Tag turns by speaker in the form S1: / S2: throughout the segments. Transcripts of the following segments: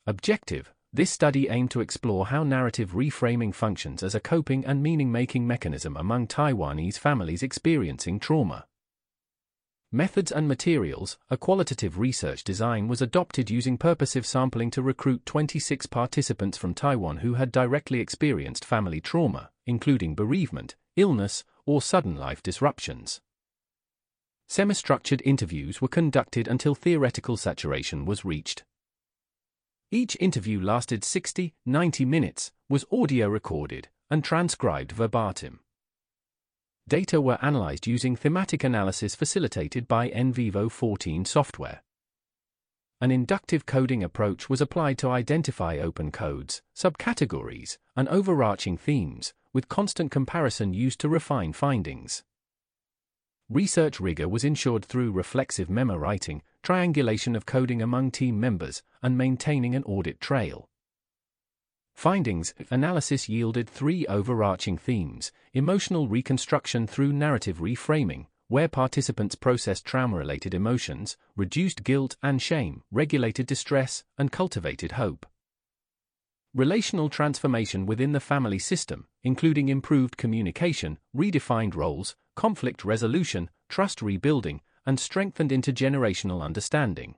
S1: Objective: this study aimed to explore how narrative reframing functions as a coping and meaning-making mechanism among Taiwanese families experiencing trauma. Methods and materials: a qualitative research design was adopted using purposive sampling to recruit 26 participants from Taiwan who had directly experienced family trauma, including bereavement, illness, or sudden life disruptions. Semi-structured interviews were conducted until theoretical saturation was reached. Each interview lasted 60-90 minutes, was audio recorded, and transcribed verbatim. Data were analyzed using thematic analysis facilitated by NVivo 14 software. An inductive coding approach was applied to identify open codes, subcategories, and overarching themes, with constant comparison used to refine findings. Research rigor was ensured through reflexive memo writing, triangulation of coding among team members, and maintaining an audit trail. Findings: analysis yielded 3 overarching themes: emotional reconstruction through narrative reframing, where participants processed trauma-related emotions, reduced guilt and shame, regulated distress, and cultivated hope. Relational transformation within the family system, including improved communication, redefined roles, conflict resolution, trust rebuilding, and strengthened intergenerational understanding.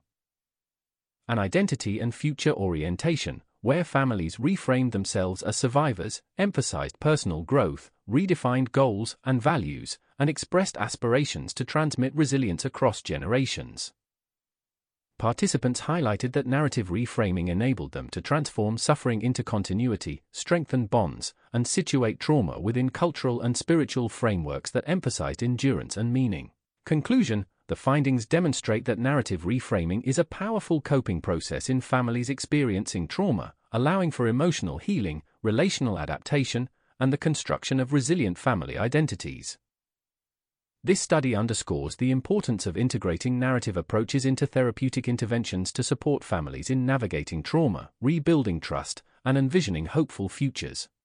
S1: An identity and future orientation, where families reframed themselves as survivors, emphasized personal growth, redefined goals and values, and expressed aspirations to transmit resilience across generations. Participants highlighted that narrative reframing enabled them to transform suffering into continuity, strengthen bonds, and situate trauma within cultural and spiritual frameworks that emphasized endurance and meaning. Conclusion: the findings demonstrate that narrative reframing is a powerful coping process in families experiencing trauma, allowing for emotional healing, relational adaptation, and the construction of resilient family identities. This study underscores the importance of integrating narrative approaches into therapeutic interventions to support families in navigating trauma, rebuilding trust, and envisioning hopeful futures.